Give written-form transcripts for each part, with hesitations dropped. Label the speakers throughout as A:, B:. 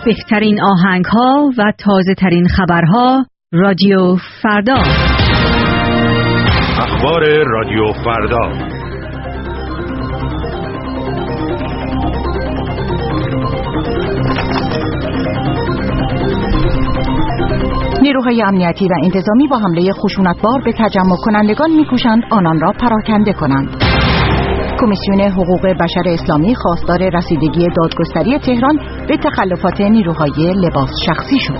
A: بهترین آهنگ‌ها و تازه‌ترین خبرها رادیو فردا.
B: اخبار رادیو فردا.
C: نیروهای امنیتی و انتظامی با حمله خشونتبار به تجمع کنندگان می‌کوشند آنان را پراکنده کنند. کمیسیون حقوق بشر اسلامی خواستار رسیدگی دادگستری تهران به تخلفات نیروهای لباس شخصی شد.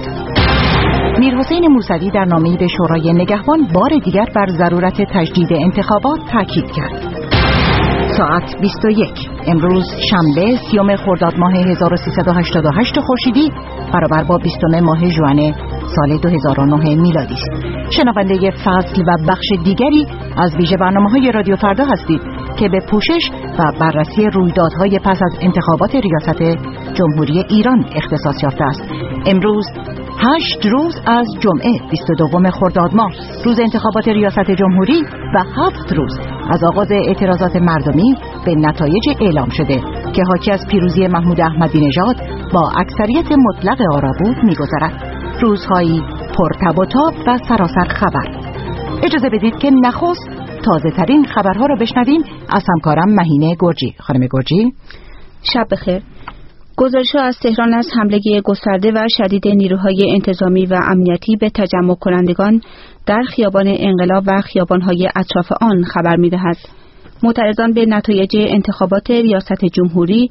C: میرحسین موسوی در نامه‌ای به شورای نگهبان بار دیگر بر ضرورت تجدید انتخابات تاکید کرد. ساعت 21 امروز شنبه 30 خرداد ماه 1388 خورشیدی برابر با 20 ماه ژوئن سال 2009 میلادی است. شنونده فصل و بخش دیگری از ویژه برنامه‌های رادیو فردا هستید که به پوشش و بررسی رویدادهای پس از انتخابات ریاست جمهوری ایران اختصاص یافته است. امروز 8 روز از جمعه 22 خرداد ماه روز انتخابات ریاست جمهوری و 7 روز از آغاز اعتراضات مردمی به نتایج اعلام شده که حاکی از پیروزی محمود احمدی نژاد با اکثریت مطلق آرا بود می‌گذرد. روزهایی پر تب و تاب و سراسر خبر. اجازه بدید که نخست تازه ترین خبرها را بشنویم از همکارم مهینه گرجی. خانم گرجی،
D: شب بخیر. گزارش‌ها از تهران از حمله گسترده و شدید نیروهای انتظامی و امنیتی به تجمع کنندگان در خیابان انقلاب و خیابان‌های اطراف آن خبر می‌دهد. معترضان به نتایج انتخابات ریاست جمهوری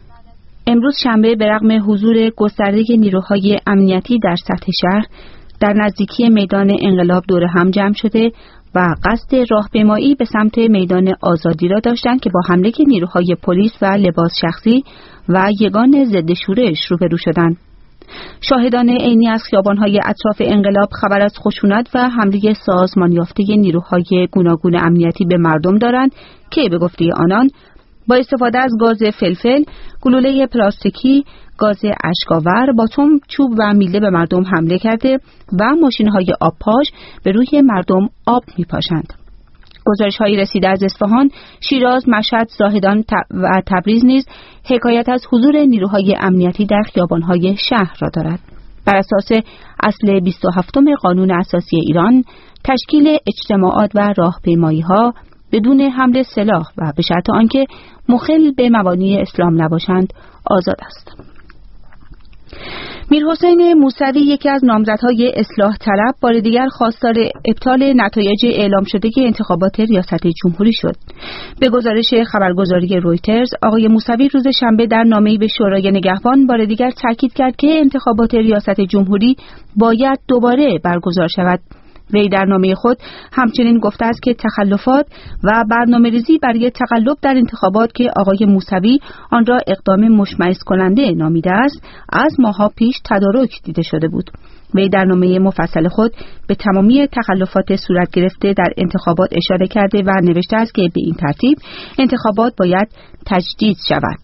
D: امروز شنبه به رغم حضور گسترده نیروهای امنیتی در سطح شهر در نزدیکی میدان انقلاب دور هم جمع شده و قصد راهپیمایی به سمت میدان آزادی را داشتند که با حمله نیروهای پلیس و لباس شخصی و یگان ضد شورش روبرو شدند. شاهدان عینی از خیابان‌های اطراف انقلاب خبر از خشونت و حمله سازمان یافته نیروهای گوناگون امنیتی به مردم دارند که به گفته آنان با استفاده از گاز فلفل، گلوله پلاستیکی، گاز اشک‌آور، باتوم، چوب و میله به مردم حمله کرده و ماشین‌های آبپاش به روی مردم آب می‌پاشند. گزارش‌هایی رسیده از اصفهان، شیراز، مشهد، زاهدان و تبریز نیز حکایت از حضور نیروهای امنیتی در خیابان‌های شهر را دارد. بر اساس اصل 27 قانون اساسی ایران، تشکیل اجتماعات و راهپیمایی‌ها بدون حمل سلاح و به شرط آنکه مخل به مبانی اسلام نباشند آزاد است. میرحسین موسوی یکی از نامزدهای اصلاح طلب بار دیگر خواستار ابطال نتایج اعلام شده انتخابات ریاست جمهوری شد. به گزارش خبرگزاری رویترز، آقای موسوی روز شنبه در نامه‌ای به شورای نگهبان بار دیگر تاکید کرد که انتخابات ریاست جمهوری باید دوباره برگزار شود. وی در نامه خود همچنین گفته است که تخلفات و برنامه‌ریزی برای تقلب در انتخابات که آقای موسوی آن را اقدام مشمئز کننده نامیده است، از ماه‌ها پیش تدارک دیده شده بود. وی در نامه مفصل خود به تمامی تخلفات صورت گرفته در انتخابات اشاره کرده و نوشته است که به این ترتیب انتخابات باید تجدید شود.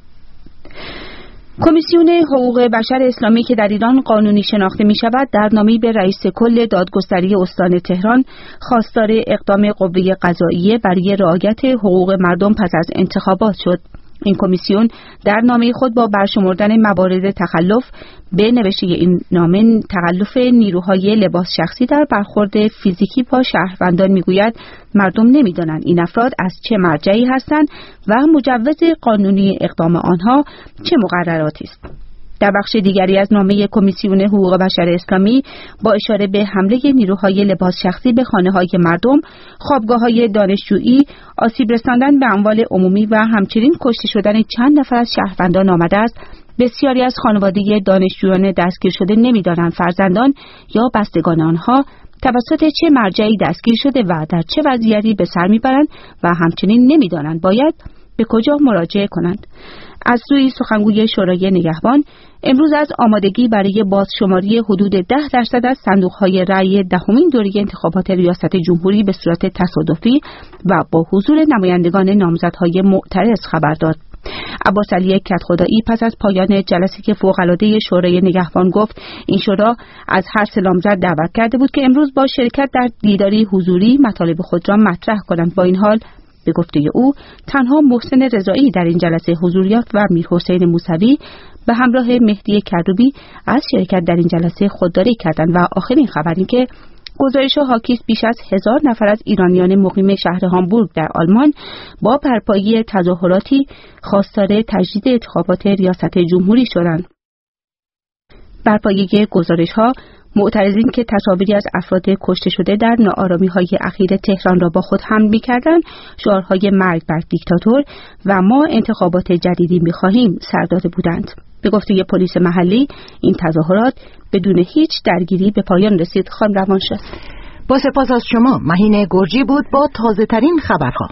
D: کمیسیون حقوق بشر اسلامی که در ایران قانونی شناخته می شود در نامه‌ای به رئیس کل دادگستری استان تهران خواستار اقدام قوه قضاییه برای رعایت حقوق مردم پس از انتخابات شد. این کمیسیون در نامه خود با برشمردن موارد تخلف به نوشته این نامه تخلف نیروهای لباس شخصی در برخورد فیزیکی با شهروندان میگوید مردم نمیدانند این افراد از چه مرجعی هستند و مجوز قانونی اقدام آنها چه مقرراتی است. در بخش دیگری از نامه کمیسیون حقوق بشر اسلامی با اشاره به حمله نیروهای لباس شخصی به خانه‌های مردم، خوابگاه‌های دانشجویی، آسیب رساندن به اموال عمومی و همچنین کشته شدن چند نفر از شهروندان آمده است، بسیاری از خانواده دانشجویان دستگیر شده نمی‌دانند فرزندان یا بستگان آنها توسط چه مرجعی دستگیر شده و در چه وضعیتی به سر می‌برند و همچنین نمی‌دانند باید به کجا مراجعه کنند. از سوی سخنگوی شورای نگهبان امروز از آمادگی برای بازشماری حدود 10% از صندوق‌های رأی دهمین دوره انتخابات ریاست جمهوری به صورت تصادفی و با حضور نمایندگان نامزدهای معترض خبر داد. عباس علی کدخدایی پس از پایان جلسه فوق‌العاده شورای نگهبان گفت این شورا از هر سه نامزد دعوت کرده بود که امروز با شرکت در دیداری حضوری مطالب خود را مطرح کنند. با این حال به گفته او تنها محسن رضایی در این جلسه حضور یافت و میرحسین موسوی به همراه مهدی کروبی از شرکت در این جلسه خودداری کردند. و آخرین خبری که گزارش حاکی است بیش از 1000 نفر از ایرانیان مقیم شهر هامبورگ در آلمان با برپایی تظاهراتی خواستار تجدید انتخابات ریاست جمهوری شدند. برپایی گزارش‌ها معترضین که تصاویری از افراد کشته شده در ناآرامی‌های اخیر تهران را با خود حمل می‌کردند، شعارهای مرگ بر دیکتاتور و ما انتخابات جدیدی می‌خواهیم سر داده بودند. به گفته پلیس محلی این تظاهرات بدون هیچ درگیری به پایان رسید. خانم روانشناس.
C: با سپاس از شما. مهین گرجی بود با تازه‌ترین خبرها.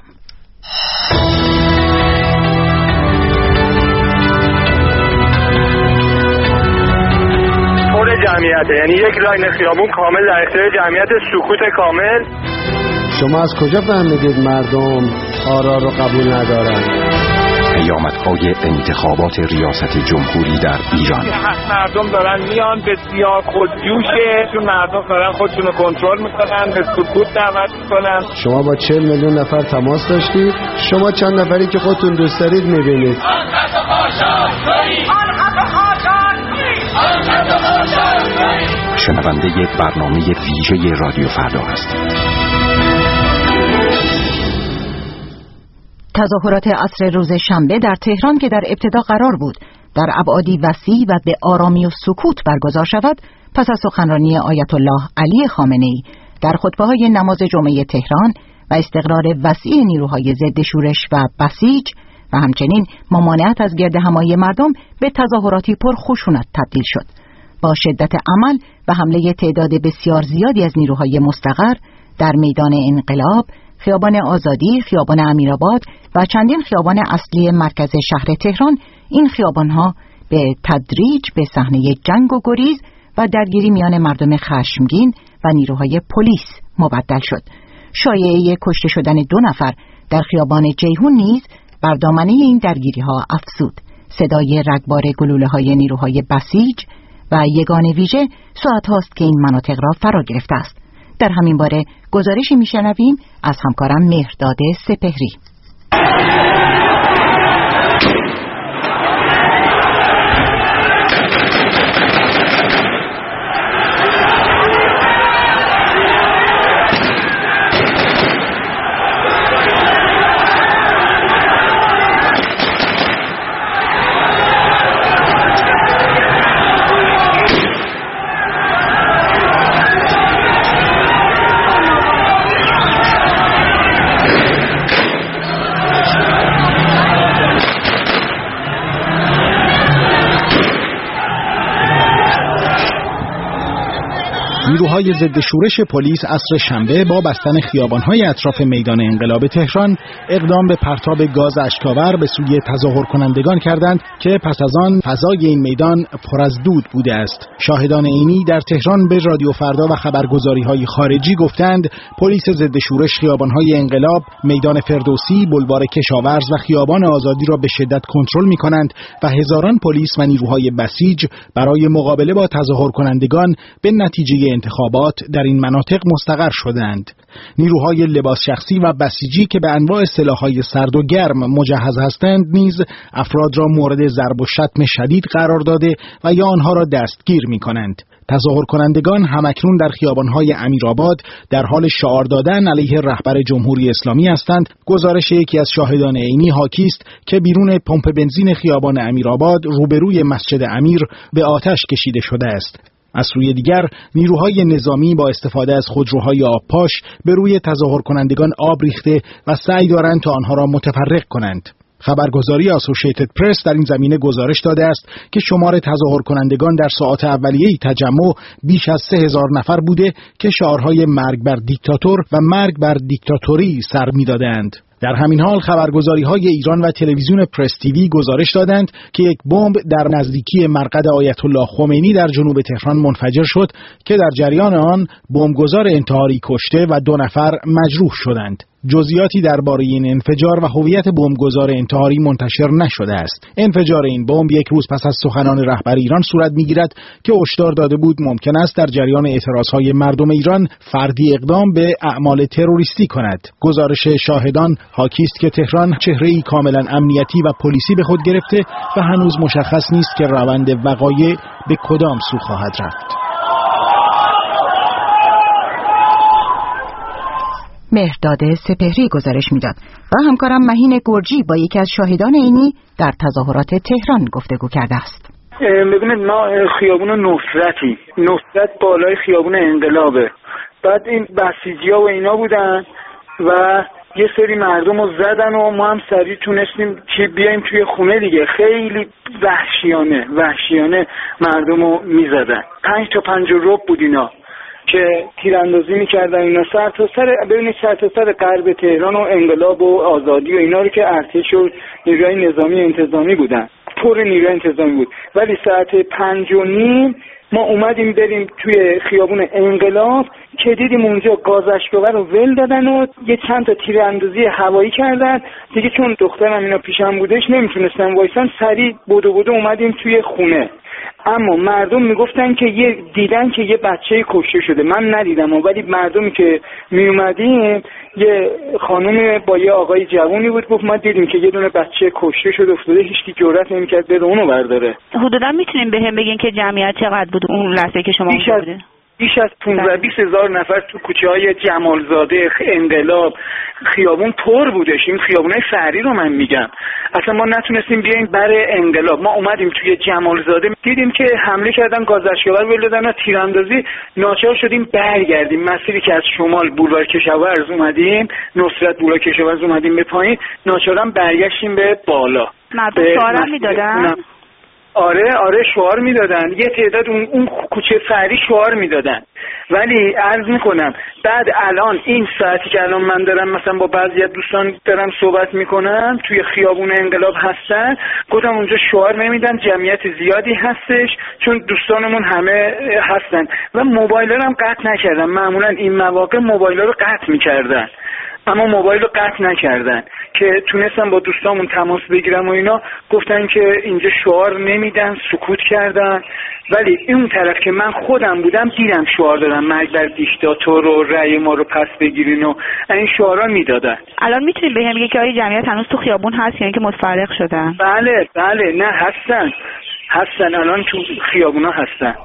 B: جمعیته، یعنی یک لاین خیابون کامل در اختیار جمعیت، سکوت کامل.
E: شما از کجا فهمیدید مردم آرا رو قبول ندارن؟
F: پیامدهای انتخابات ریاست جمهوری در ایران.
B: مردم دارن میان بسیار خودجوشه، چون مردم دارن خودشون رو کنترل میکنن، به سکوت دعوت میکنن.
E: شما با 40 میلیون نفر تماس داشتید؟ شما چند نفری که خودتون دوست دارید میبینید؟
F: شنونده برنامه ویژه رادیو فردا هستید.
C: تظاهرات عصر روز شنبه در تهران که در ابتدا قرار بود در ابعادی وسیع و به آرامی و سکوت برگزار شود، پس از سخنرانی آیت الله علی خامنه‌ای در خطبه‌های نماز جمعه تهران و استقرار وسیع نیروهای ضد شورش و بسیج و همچنین ممانعت از گردهمایی مردم به تظاهراتی پر خشونت تبدیل شد. با شدت عمل و حمله تعداد بسیار زیادی از نیروهای مستقر در میدان انقلاب، خیابان آزادی، خیابان امیرآباد و چندین خیابان اصلی مرکز شهر تهران، این خیابانها به تدریج به صحنه جنگ و گریز و درگیری میان مردم خشمگین و نیروهای پلیس مبدل شد. شایعه کشته شدن 2 نفر در خیابان جیهون نیز بر دامنه این درگیری‌ها افزود. صدای رگبار گلوله‌های نیروهای بسیج و یگان ویژه ساعت هاست که این مناطق را فرا گرفته است. در همین باره گزارشی میشنویم از همکارم مهرداد سپهری.
G: نیروهای ضد شورش پلیس عصر شنبه با بستن خیابان‌های اطراف میدان انقلاب تهران اقدام به پرتاب گاز اشک‌آور به سوی تظاهر کنندگان کردند که پس از آن فضای این میدان پر از دود بوده است. شاهدان عینی در تهران به رادیو فردا و خبرگزاری‌های خارجی گفتند پلیس ضد شورش خیابان‌های انقلاب، میدان فردوسی، بلوار کشاورز و خیابان آزادی را به شدت کنترل می‌کنند و هزاران پلیس و نیروهای بسیج برای مقابله با تظاهر کنندگان به نتیجه انتخابات در این مناطق مستقر شدند. نیروهای لباس شخصی و بسیجی که به انواع سلاح‌های سرد و گرم مجهز هستند نیز افراد را مورد ضرب و شتم شدید قرار داده و یا آنها را دستگیر می‌کنند. تظاهر کنندگان همکنون در خیابان‌های امیرآباد در حال شعار دادن علیه رهبر جمهوری اسلامی هستند. گزارش یکی از شاهدان عینی حاکی است که بیرون پمپ بنزین خیابان امیرآباد روبروی مسجد امیر به آتش کشیده شده است. از سوی دیگر نیروهای نظامی با استفاده از خودروهای آبپاش به روی تظاهر کنندگان آب ریخته و سعی دارند تا آنها را متفرق کنند. خبرگزاری اسوسییتد پرس در این زمینه گزارش داده است که شمار تظاهر کنندگان در ساعات اولیه تجمع بیش از 3000 نفر بوده که شعارهای مرگ بر دیکتاتور و مرگ بر دیکتاتوری سر می‌دادند. در همین حال خبرگزاری‌های ایران و تلویزیون پرس تیوی گزارش دادند که یک بمب در نزدیکی مرقد آیت الله خمینی در جنوب تهران منفجر شد که در جریان آن بمبگذار انتحاری کشته و 2 نفر مجروح شدند. جزئیاتی درباره این انفجار و هویت بمبگذار انتحاری منتشر نشده است. انفجار این بمب یک روز پس از سخنان رهبر ایران صورت می‌گیرد که هشدار داده بود ممکن است در جریان اعتراضهای مردم ایران فردی اقدام به اعمال تروریستی کند. گزارش شاهدان حاکی است که تهران چهره‌ای کاملا امنیتی و پلیسی به خود گرفته و هنوز مشخص نیست که روند وقایع به کدام سو خواهد رفت.
C: مهرداد سپهری گزارش میداد و همکارم مهین گرجی با یکی از شاهدان عینی در تظاهرات تهران گفتگو کرده است.
B: ببینید ما خیابون نصرت بالای خیابون انقلابه. بعد این بسیجی‌ها و اینا بودن و یه سری مردم رو زدن و ما هم سریع تونستیم که بیایم توی خونه دیگه. خیلی وحشیانه مردم رو میزدن. 5 تا 5 ربع بود اینا که تیراندازی میکردن اینا سر تا سر غرب تهران و انقلاب و آزادی و اینا رو که ارتش و نیروهای نظامی انتظامی بودن، پر نیروی انتظامی بود. ولی ساعت 5:30 ما اومدیم بریم توی خیابون انقلاب که دیدیم اونجا گاز اشک‌آور رو ول دادن و یه چند تا تیراندازی هوایی کردن دیگه. چون دخترم اینا پیشم بودش نمیتونستم وایسن، سریع بدو اومدیم توی خونه. اما مردم میگفتن که دیدن که یه بچه کشته شده. من ندیدم ولی مردمی که میومدیم یه خانم با یه آقای جوانی بود گفت ما دیدیم که یه دونه بچه کشته شده افتاده، هیچکی جرئت نمی‌کرد بره اونو برداره.
D: حدودا میتونیم بهم بگین که جمعیت چقدر بود اون لحظه که شما اونجا بودید؟
B: بیش از 15-20 هزار نفر تو کوچه‌های جمالزاده، انقلاب، خیابون پر بودش. این خیابونای شهری رو من میگم. اصلا ما نتونستیم بیایم برای انقلاب. ما اومدیم توی جمالزاده دیدیم که حمله کردن، گاز اشک‌آور ول دادن و تیراندازی. ناچار شدیم برگردیم مسیری که از شمال بولوار کشاورز اومدیم، نصرت بولوار کشاورز اومدیم به پایین، ناچارم برگشتیم به بالا.
D: مردم شعار میدادن؟
B: آره شعار میدادن. یه تعداد اون کوچه فری شعار میدادن. ولی عرض میکنم بعد الان این ساعتی که الان من دارم مثلا با بعضی از دوستان دارم صحبت میکنم توی خیابون انقلاب هستن، گفتم اونجا شعار نمیدن، جمعیت زیادی هستش چون دوستانمون همه هستن و موبایل هم قطع نکردن. معمولا این مواقع موبایل رو قطع میکردن اما موبایل رو قطع نکردن که تونستم با دوستامون تماس بگیرم و اینا. گفتن که اینجا شعار نمیدن، سکوت کردن. ولی اون طرف که من خودم بودم دیدم شعار دادن، مرگ بر دیکتاتور و رأی ما رو پس بگیرین و این شعارا میدادن.
D: الان میتونید بهم بگید که آیا جمعیت هنوز تو خیابون هست یعنی که متفرق شدن؟
B: بله نه هستن الان تو خیابونا هستن.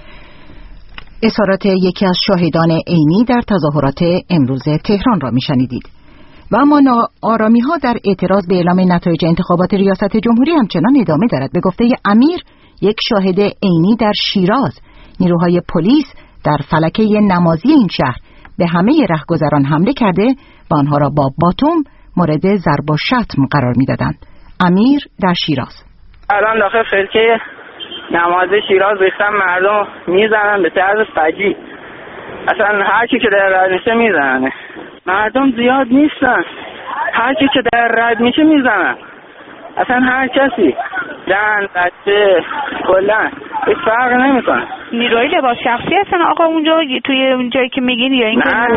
C: اظهارات یکی از شاهدان عینی در تظاهرات امروز تهران را میشنیدید. و اما ناآرامی‌ها در اعتراض به اعلام نتایج انتخابات ریاست جمهوری همچنان ادامه دارد. به گفته امیر، یک شاهد عینی در شیراز، نیروهای پلیس در فلکه نمازی این شهر به همه رهگذران حمله کرده و آنها را با باتوم مورد ضرب و شتم قرار می‌دادند. امیر در شیراز:
H: الان داخل فلکه نمازی شیراز ریختن، مردم میزنن به طرز فجیع. اصلا هر کی که در رد میشه میزنن. مردم زیاد نیستن، هر کی که در رد میشه میزنن. اصلا هر کسی، زن، بچه، کلا هیچ فرق نمیکنه.
D: نیروی لباس شخصی هستن آقا اونجا توی اون جایی که میگین یا اینکه
H: نه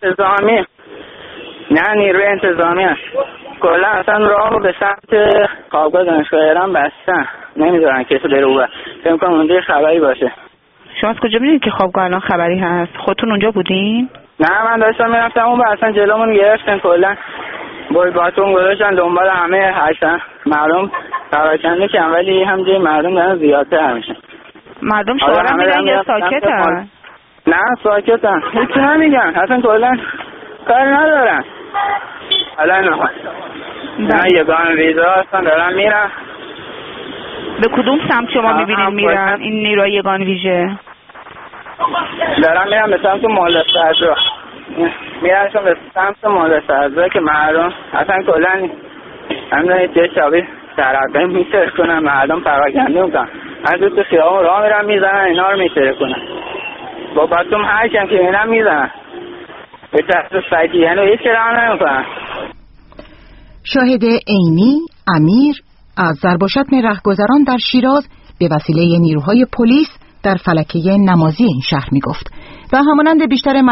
H: نیروی انتظامی هست. کلا اصلا راه رو به سمت خوابگاه دانشگاه ایران بستن، نمیذارن کسی بره اونور. فکر کنم اونجا خبری باشه.
D: شما از کجا میدونید که خوابگاه الان خبری هست؟ خودتون اونجا بودین؟
H: نه من داشتم میرفتم اون اصلا جلومون گرفتن، کلا با باتون گذاشتن دنبال همه هستن. مردم پراکنده که ولی همجوری مردم دارن زیادتر میشن.
D: مردم شعار میدن یا ساکتن؟
H: نه ساکتن، هیچی نمیگن، اصلا کلا کار ندارن. حالا نه یگان ویزا هستن دارن میرن.
D: به کدوم سمت شما میبینید میرن این نیروی یگان ویژه؟
H: دارن میرن به سمت مهندس صدرا، میرن به سمت مهندس صدرا که مردم اصلا کلا همین چه شبیه سرقه میتره کنن، مردم پراکنده میکنن، از تو خیابون راه میرن میزنن اینا رو میتره کنن با باتوم، هر کم که میرن میزنن به طرز فجیع، یعنی هیچ راه نمیکنن.
C: شاهد عینی امیر از ضرب و شتم رهگذران در شیراز به وسیله نیروهای پلیس در فلکه نمازی این شهر می گفت. و همانند بیشتر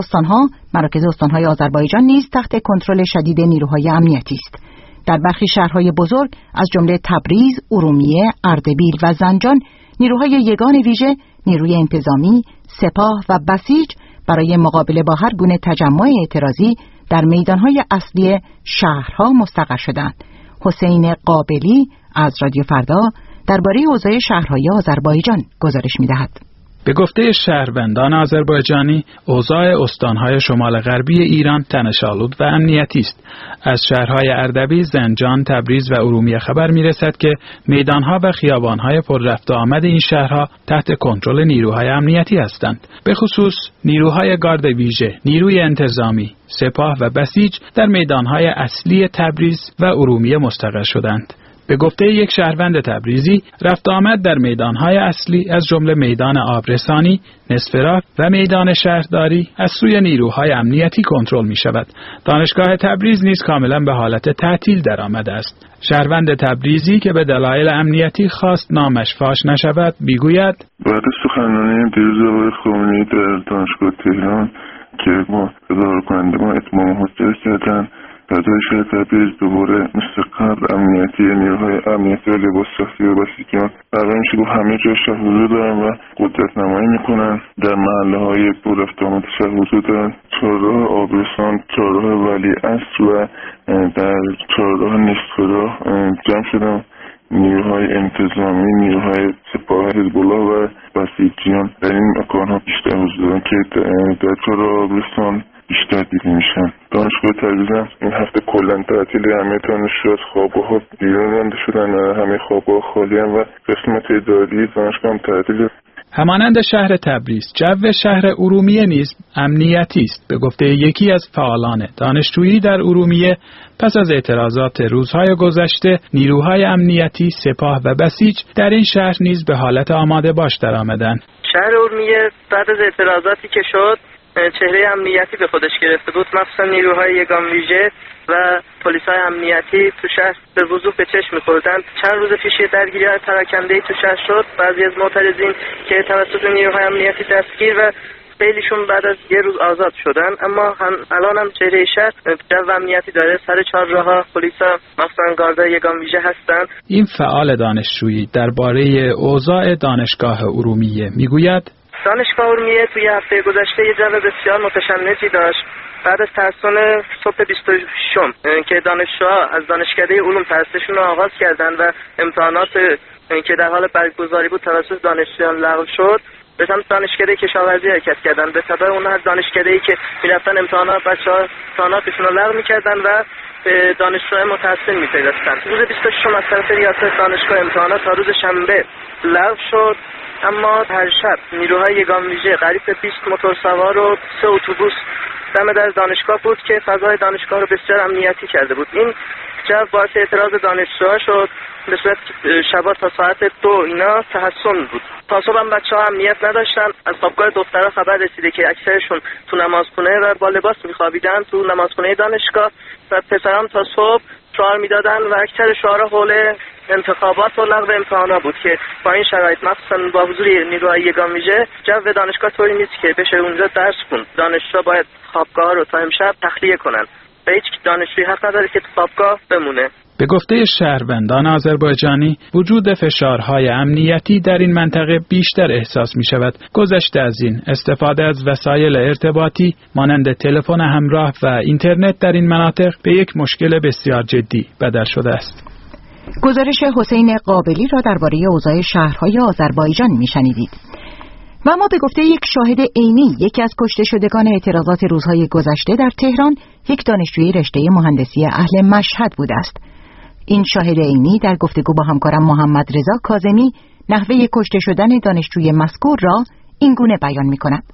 C: مراکز استانهای آذربایجان نیز تحت کنترل شدید نیروهای امنیتی است. در برخی شهرهای بزرگ از جمله تبریز، ارومیه، اردبیل و زنجان نیروهای یگان ویژه، نیروی انتظامی، سپاه و بسیج برای مقابله با هر گونه تجمع اعتراضی در میدانهای اصلی شهرها مستقر شدند. حسین قابلی از رادیو فردا درباره اوضاع شهرهای آذربایجان گزارش می‌دهد.
I: به گفته شهروندان آذربایجانی، اوضاع استانهای شمال غربی ایران تنش‌آلود و امنیتی است. از شهرهای اردبیل، زنجان، تبریز و ارومیه خبر می‌رسد که میدانها و خیابانهای پر رفت و آمد این شهرها تحت کنترل نیروهای امنیتی هستند. به خصوص نیروهای گارد ویژه، نیروی انتظامی، سپاه و بسیج در میدانهای اصلی تبریز و ارومیه مستقر شدند. به گفته یک شهروند تبریزی، رفت آمد در میدانهای اصلی از جمله میدان آبرسانی، نصفراه و میدان شهرداری از سوی نیروهای امنیتی کنترل می شود. دانشگاه تبریز نیز کاملا به حالت تعطیل درآمده است. شهروند تبریزی که به دلایل امنیتی خواست نامش فاش نشود میگوید:
J: بعد سخنرانی دیروز آقای خامنه‌ای در دانشگاه تهران که ما تظاهرکنندگان اتمام حجت کردند، فضای شهر تبریز دوباره مثل قبل امنیتی، نیروهای امنیتی و لباس شخصی و بسیجیان برای میشه گفت همه جا شهر حضور دارن و قدرت نمایی میکنن. در محله های پر رفت و آمد شهر حضور دارن. چهارراه آبرسان، چهارراه ولیعصر و در چهارراه نصفراه جمع شدن نیروهای انتظامی، نیروهای سپاه حزب الله و بسیجیان در این مکانها بیشتر حضور دارن که در چهارراه آبرسان بیشتر دیده میشن. دانشگاه تبریز این هفته کلا تعطیل، همه دانشجوها از خوابگاه‌ها بیرون رانده شدن، همه خوابگاه‌ها خالی هستند و قسمت اداری دانشگاه هم تعطیل.
I: همانند شهر تبریز، جو شهر ارومیه نیز امنیتی است. به گفته یکی از فعالان دانشجویی در ارومیه، پس از اعتراضات روزهای گذشته، نیروهای امنیتی، سپاه و بسیج در این شهر نیز به حالت آماده باش درآمدند.
K: شهر ارومیه بعد از اعتراضاتی که شد، چهره امنیتی به خودش گرفته بود، مخصوصا نیروهای یگان ویژه و پلیسای امنیتی تو شهر به وضوح به چشم می‌خوردند. چند روز پیش درگیری‌های پراکنده‌ای تو شهر شد، بعضی از معترضین که توسط نیروهای امنیتی دستگیر و خیلیشون بعد از یه روز آزاد شدن، اما الان هم چهره شهر جو امنیتی داره. سر چهارراه‌ها پلیسا مخصوصا گاردای یگان ویژه هستند.
I: این فعال دانشجویی درباره اوضاع دانشگاه ارومیه میگوید:
K: دانشگاه ارومیه توی هفته گذشته یه جو بسیار متشنجی داشت. بعد از تحصیل صبح 26 که دانشجوها از دانشکده علوم تحصیلشون رو آغاز کردند و امتحانات که در حال برگزاری بود توسط دانشجویان لغو شد، به سمت دانشکده کشاورزی حرکت کردن. به تبع اون از دانشکده‌ای که میرفتن بچه‌ها امتحاناتشون رو لغو می‌کردن و به دانشجوهای متحصل می‌پیوستن. روز 26 از طرف ریاست دانشگاه امتحانات تا روز شنبه لغو شد، اما هر شب نیروهای یگان ویژه قریب به 20 موتورسوار و 3 اتوبوس دم در دانشگاه بود که فضای دانشگاه رو بسیار امنیتی کرده بود. این جو باعث اعتراض دانشجوها شد. به صورت شبا تا ساعت 2 اینا تحصن بود. تا صبح هم بچه‌ها امنیت نداشتن. از خوابگاه دخترها خبر رسیده که اکثرشون تو نمازخونه و با لباس میخوابیدن تو نمازخونه دانشگاه و پسرام تا صبح شعار میدادن و اکثر شعارها حول انتخابات و لغو امتحانات بود که با این شرایط مخصوصا با حضور نیروهای یگان ویژه جو دانشگاه طوری نیست که بشه اونجا درس خوند. دانشجوها باید خوابگاه رو تا امشب تخلیه کنن و هیچ دانشجویی حق نداره که تو خوابگاه بمونه.
I: به گفته شهروندان آذربایجانی، وجود فشارهای امنیتی در این منطقه بیشتر احساس می شود. گذشته از این، استفاده از وسایل ارتباطی مانند تلفن همراه و اینترنت در این مناطق به یک مشکل بسیار جدی بدل شده است.
C: گزارش حسین قابلی را درباره اوضاع شهرهای آذربایجان میشنیدید. و ما به گفته یک شاهد عینی، یکی از کشته شدگان اعتراضات روزهای گذشته در تهران یک دانشجوی رشته مهندسی اهل مشهد بوده است. این شاهد عینی در گفتگو با همکارم محمد رضا کاظمی نحوه کشته شدن دانشجوی مذکور را این گونه بیان می‌کند.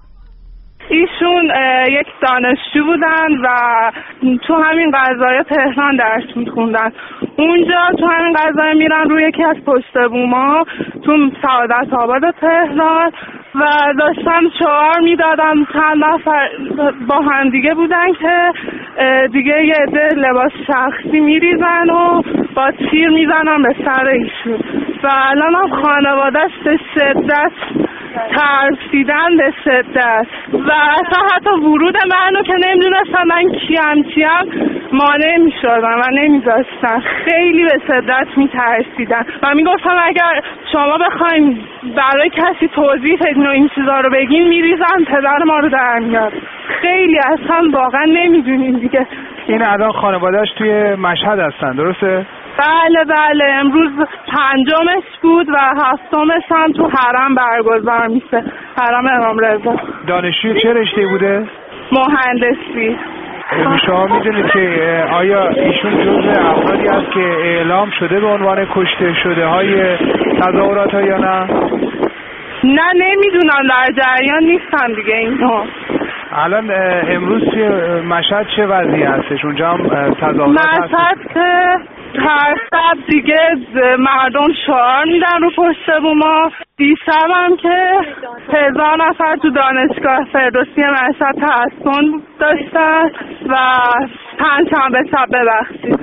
L: ایشون یک دانشجو بودن و تو همین قضایه تهران درس می‌خوندن. اونجا تو همین قضایه میرن روی یکی از پشت بوما تو سعادت آباد تهران و داشتن شعار میدادن. چند نفر با هم دیگه بودن که دیگه یه عده لباس شخصی میریزن و با تیر میزنن به سر ایشون و الان هم خانواده‌اش به شدت ترسیدن به شدت و اصلا حتی ورود منو که نمیدونستم من چیم مانع میشدن و نمیذاشتن. خیلی به شدت میترسیدن و میگفتم اگر شما بخواین برای کسی توضیح بدین و این چیزا رو بگین میریزن پدر ما رو در میاد. خیلی اصلا واقعا نمیدونین دیگه.
M: این الان خانواده‌اش توی مشهد هستن درسته؟
L: بله امروز 5مش بود و 7مش هم تو حرم برگزار میشه، حرم امام رضا.
M: دانشجوی چه رشته بوده؟
L: مهندسی.
M: شما میدونید که آیا ایشون جزء افرادی است که اعلام شده به عنوان کشته شده های تظاهرات ها یا نه؟
L: نه نمیدونم، در جریان نیستم دیگه اینو.
M: الان امروز توی مشهد چه وضعی هستش؟ اونجا هم تظاهرات هست؟
L: مشهد که هر شب دیگه مردم شعار میدن رو پشت بوما. دیشب هم که 1000 نفر تو دانشگاه فردوسی مشهد تحصن داشتن و 5 شنبه شب ببخشید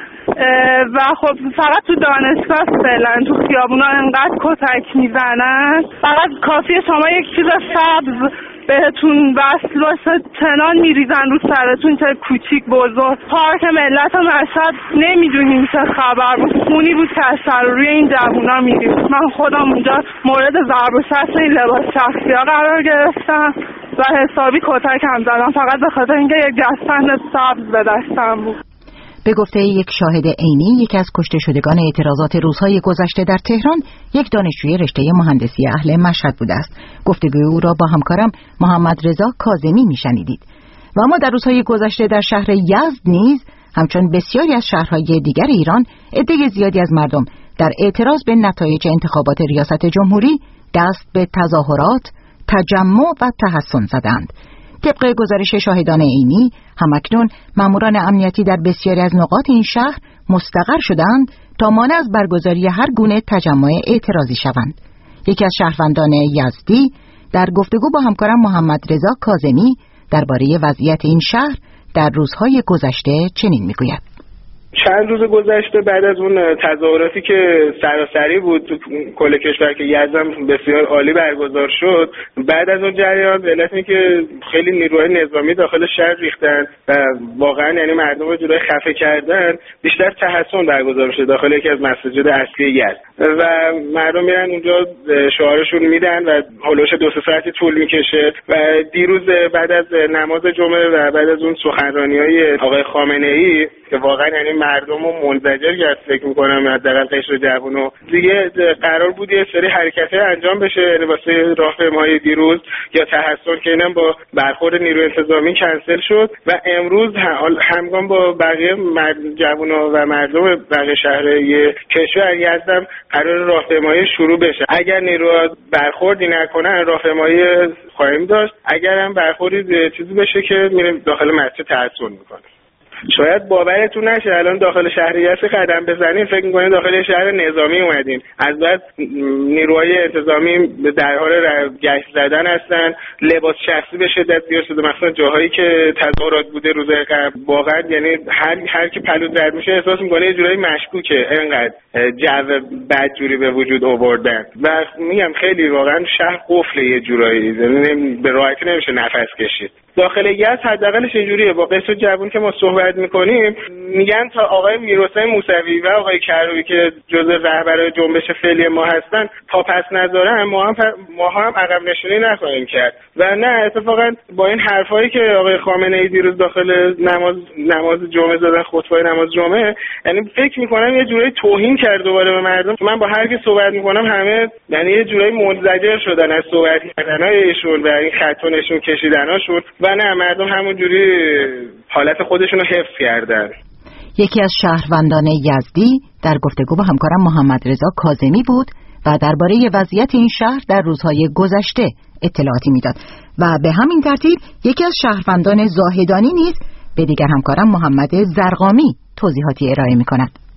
L: و خب فقط تو دانشگاه فعلا، تو خیابونا انقدر کتک میزنن. فقط کافیه شما یک چیز سبز بهتون وصل باشه چنان میریزن رو سرتون، چه کوچیک بزرگ. پارک ملت مشهد نمیدونیم چه خبر بود، خونی بود که از سر روی این جوونا میرید. من خودم اونجا مورد ضرب و شست این لباس شخصی ها قرار گرفتم و حسابی کتک هم زدم فقط به خاطر اینکه یک گستند سبز به دستم بود.
C: به گفته یک شاهد عینی، یکی از کشته شدگان اعتراضات روزهای گذشته در تهران یک دانشجوی رشته مهندسی اهل مشهد بوده است. گفتگوی او را با همکارم محمد رضا کاظمی میشنیدید. و اما در روزهای گذشته در شهر یزد نیز همچون بسیاری از شهرهای دیگر ایران عده زیادی از مردم در اعتراض به نتایج انتخابات ریاست جمهوری دست به تظاهرات، تجمع و تحصن زدند. طبق گزارش شاهدان عینی، همکنون ماموران امنیتی در بسیاری از نقاط این شهر مستقر شدند تا مانع از برگزاری هر گونه تجمع اعتراضی شوند. یکی از شهروندان یزدی در گفتگو با همکارم محمد رضا کاظمی درباره وضعیت این شهر در روزهای گذشته چنین میگوید:
N: چند روز گذشته بعد از اون تظاهراتی که سراسری بود تو کل کشور که یزدم بسیار عالی برگزار شد، بعد از اون جریان علت اینه که خیلی نیروهای نظامی داخل شهر ریختن و واقعا یعنی مردم رو جلوی خفه کردن، بیشتر تحصن برگزار شد داخل یکی از مساجد اصلی یزد و مردم میرن اونجا شعارشون میدن و هولوش 2-3 ساعتی طول میکشه. و دیروز بعد از نماز جمعه و بعد از اون سخنرانی‌های آقای خامنه‌ای که واقعا یعنی مردم رو منزجر کرد، فکر میکنم حداقل قشر جوانو دیگه قرار بود یه سری حرکت‌ها انجام بشه، یعنی واسه راهپیمایی دیروز یا تحصن که اینم با برخورد نیروی انتظامی کنسل شد و امروز همگام با بقیه جوانو و مردم بقیه شهرهای کشور یزدم قرار راهپیمایی شروع بشه. اگر نیروها برخوردی نکنن راهپیمایی خواهیم داشت، اگر هم برخوردی چیزی بشه که میریم داخل مسجد تحصن میکنیم. شاید باورتون نشه الان داخل شهریت قدم بزنین فکر می‌کنین داخل شهر نظامی اومدین. از بعد نیروهای انتظامی در حال گشت زدن هستن، لباس شخصی به شدت زیاد شده، مثلا جاهایی که تظاهرات بوده روزهای قبل واقعا یعنی هر کی پلو رد میشه احساس می‌کنه یه جورایی مشکوکه، اینقدر جو بدجوری به وجود آوردن و میگم خیلی واقعا شهر قفل یه جورایی، یعنی به راحتی نمیشه نفس کشید. داخل یزد حداقلش اینجوریه، با قصه جوون که ما صحبت میکنیم میگن تا آقای میرحسین موسوی و آقای کروبی که جزء رهبرای جنبش فعلی ما هستن تا پس نذارن ما هم عقب نشینی نخواهیم کرد. و نه اتفاقا با این حرفایی که آقای خامنه‌ای دیروز داخل نماز جمعه زدن، خطبه نماز جمعه، یعنی فکر میکنم یه جورایی توهین کرد دوباره به مردم. من با هر کی صحبت میکنم همه یعنی یه جورایی منزجر شدن از صحبت کردنای ایشون و این خطونشون کشیدناشون و نه مردم همونجوری حالت خودشون رو حفظ کردن.
C: یکی از شهروندان یزدی در گفتگو با همکارم محمد رضا کاظمی بود و درباره وضعیت این شهر در روزهای گذشته اطلاعاتی میداد و به همین ترتیب یکی از شهروندان زاهدانی نیز به دیگر همکارم محمد زرقامی توضیحاتی ارائه میکند.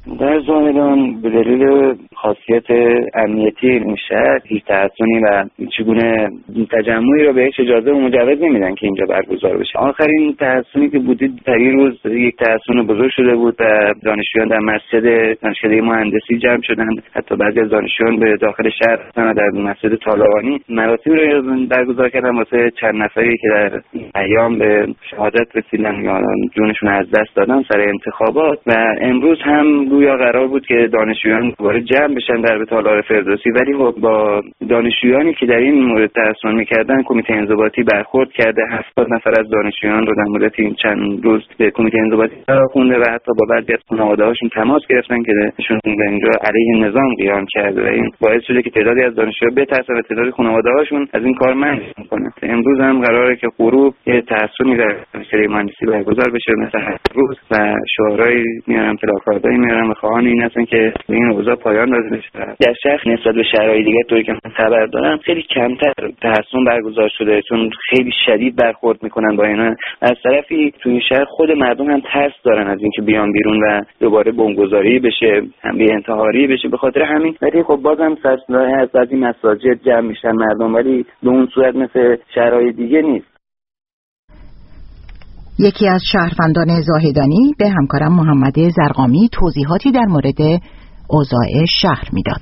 O: در زاهدان به دلیل خاصیت امنیتی این شهر هیچ تحصنی و چگونه تجمعی را بهش اجازه و مجوز نمیدن که اینجا برگزار بشه. آخرین تحصنی که بودید پریروز یک تحصن بزرگ شده بود و دانشجویان در مسجد دانشکده مهندسی جمع شدند. حتی بعضی از دانشجویان به داخل شهر رفتن و در مسجد طالقانی مراسمی را برگزار کردن واسه چند نفری که در ایام به شهادت رسیدن یا جونشون از دست دادن سر انتخابات. و امروز هم گویا قرار بود که دانشجویان دوباره جمع بشن در تالار فردوسی، ولی خب با دانشجویانی که در این مورد تحصن می‌کردن کمیته انضباطی برخورد کرده. 70 نفر از دانشجویان رو در مدت این چند روز به کمیته انضباطی خونده و حتی با بعضی از خانواده‌هاشون تماس گرفتن که نشون اینجا علیه نظام قیام کرده و این باعث شده که تعدادی از دانشجوها بترسن و تعدادی خانواده‌هاشون از این کار منع کنن. امروز هم قراره که غروب یه تحصنی در دانشکده مهندسی برگزار بشه مثل هر روز و شعارهایی میارن، پلاکاردهایی میارن و خواهان این هستن که این اوضاع پایان داده بشه. در شهر نسبت به شهرهای دیگه طوری که من خبر دارم خیلی کمتر تحصن برگزار شده، چون خیلی شدید برخورد میکنن با اینا. از طرفی تو این شهر خود مردم هم ترس دارن از اینکه بیان بیرون و دوباره بمبگذاری بشه، حمله انتحاری بشه. به خاطر همین ولی خب بازم سرسنای هست از این مساجد جمع میشن مردم، ولی به اون صورت مثل شهرهای دیگه نیست.
C: یکی از شهروندان زاهدانی به همکارم محمد زرقامی توضیحاتی در مورد اوضاع شهر میداد.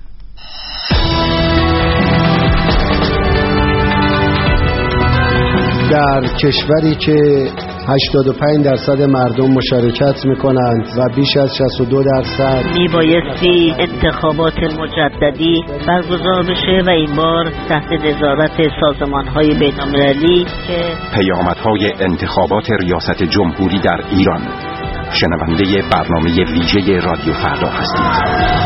E: در کشوری که 85% مردم مشارکت میکنند و بیش از 62%
P: میبایستی انتخابات مجددی برگزار بشه و این بار تحت نظارت سازمان‌های بین‌المللی که
F: پیامدهای انتخابات ریاست جمهوری در ایران. شنونده برنامه ویژه رادیو فردا هستید.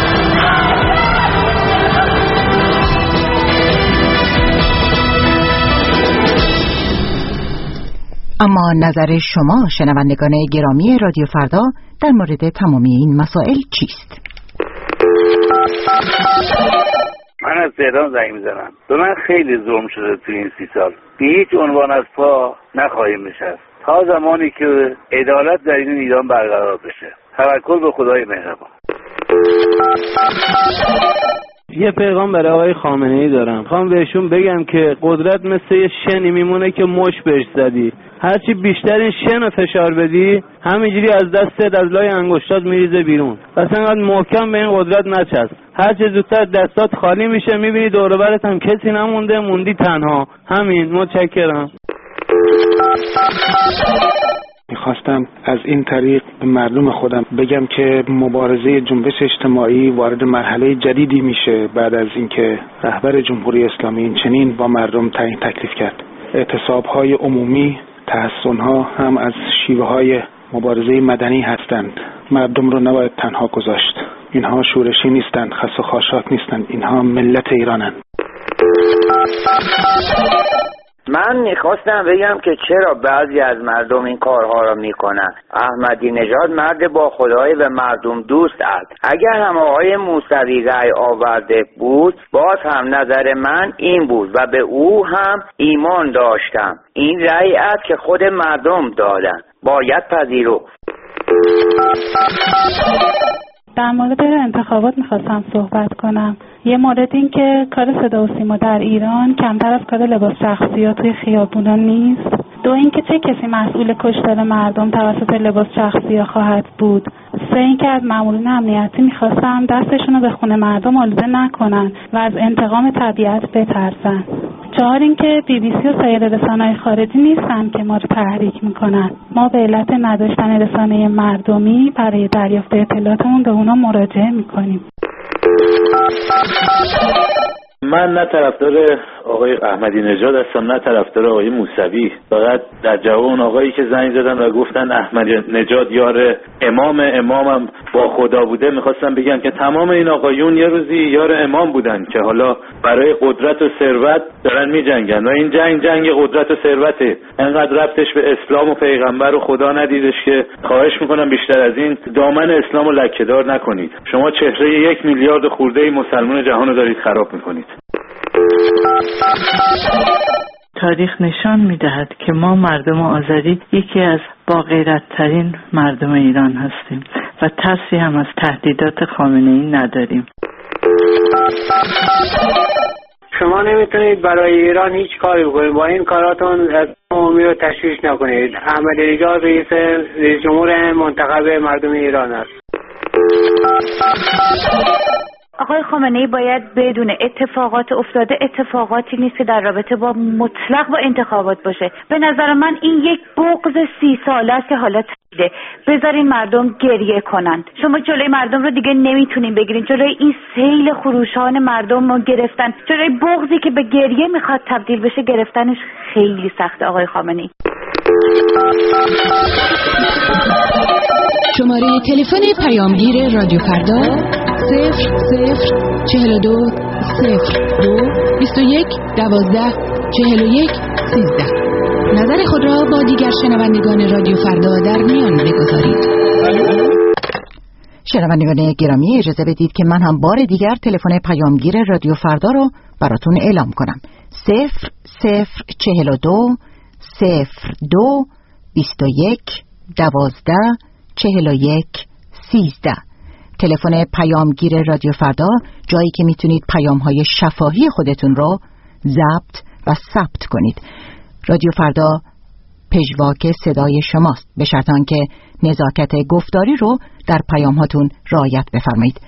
C: اما نظر شما شنوندگان گرامی رادیو فردا در مورد تمامی این مسائل چیست؟
Q: من از تهران زنگ میزنم. به من خیلی ظلم شده تو این 30 سال. به هیچ عنوان از پا نخواهیم نشست تا زمانی که عدالت در این ایران برقرار بشه. توکل به خدای مهربان.
R: یه پیغام برای آقای خامنه‌ای دارم. میخوام بهشون بگم که قدرت مثل یه شنی میمونه که مش بهش زدی. هرچی بیشتر این شن رو فشار بدی همینجوری از دستت از لای انگشتات میریزه بیرون. پس انقدر محکم به این قدرت نچسب. هرچی زودتر دستات خالی میشه میبینی دور و برت هم کسی نمونده، موندی تنها. همین. متشکرم.
G: میخواستم از این طریق به مردم خودم بگم که مبارزه جنبش اجتماعی وارد مرحله جدیدی میشه بعد از اینکه رهبر جمهوری اسلامی این چنین با مردم تعیین تکلیف کرد. اعتصاب‌های عمومی، تحصن‌ها هم از شیوه‌های مبارزه مدنی هستند. مردم رو نباید تنها گذاشت. اینها شورشی نیستند، خس و خاشاک نیستند. اینها ملت ایرانند.
S: من میخواستم بگم که چرا بعضی از مردم این کارها را میکنن. احمدی نژاد مرد با خدای و مردم دوست است. اگر هم آقای موسوی رأی آورده بود باز هم نظر من این بود و به او هم ایمان داشتم. این رأی است که خود مردم دادن، باید پذیرفت.
T: در مورد انتخابات میخواستم صحبت کنم. یه مورد این که کار صدا و سیما در ایران کمتر از کار لباس شخصی توی خیابونا نیست. دو اینکه چه کسی مسئول کشتار مردم توسط لباس شخصی خواهد بود. سه اینکه از مامورین امنیتی میخواستم دستشون رو به خون مردم آلوده نکنن و از انتقام طبیعت بترسن. 4 اینکه BBC و سایر رسانه‌های خارجی نیستن که ما رو تحریک میکنن. ما به علت نداشتن رسانه مردمی برای دریافت اطلاعاتمون به اونا مراجعه میکنیم.
U: من نه طرفدار آقای احمدی نژاد هستم نه طرفدار آقای موسوی. فقط در جواب اون آقایی که زنگ زدن و گفتن احمدی نژاد یار امامم با خدا بوده میخواستم بگم که تمام این آقایون یه روزی یار امام بودن که حالا برای قدرت و ثروت دارن میجنگن و این جنگ قدرت و ثروته. انقدر ربطش به اسلام و پیغمبر و خدا ندیدش که خواهش میکنم بیشتر از این دامن اسلام رو لکه‌دار نکنید. شما چهره 1 میلیارد خورده مسلمان جهان رو دارید خراب میکنید.
V: تاریخ نشان می‌دهد که ما مردم آذری یکی از با غیرت‌ترین مردم ایران هستیم و ترسی هم از تهدیدات خامنه‌ای نداریم.
A: شما نمیتونید برای ایران هیچ کاری بکنید. با این کاراتون عمومی رو تشویش نکنید. احمدی‌نژاد رئیس جمهور منتخب مردم ایران است.
B: آقای خامنه‌ای باید بدون اتفاقات افتاده اتفاقاتی نیست که در رابطه با مطلق با انتخابات باشه. به نظر من این یک بغض 30 ساله است که حالا تیده. بذارین مردم گریه کنند. شما جلوی مردم رو دیگه نمیتونین بگیرین. جلوی این سیل خروشان مردم رو گرفتن، جلوی بغضی که به گریه میخواد تبدیل بشه گرفتنش خیلی سخته آقای خامنه‌ای.
W: شماره تلفن پیامگیر رادیو فردا 0042 02 21 12 41 13. نظر خود را با دیگر شنوندگان رادیو فردا در میان بگذارید.
C: شنوندگان گرامی، اجازه بدید که من هم بار دیگر تلفن پیامگیر رادیو فردا رو براتون اعلام کنم. 0042 02 21 12 41 13. تلفن پیامگیر رادیو فردا، جایی که میتونید پیام‌های شفاهی خودتون رو ضبط و ثبت کنید. رادیو فردا پژواک صدای شماست، به شرط آنکه نزاکت گفتاری رو در پیام‌هاتون رعایت بفرمایید.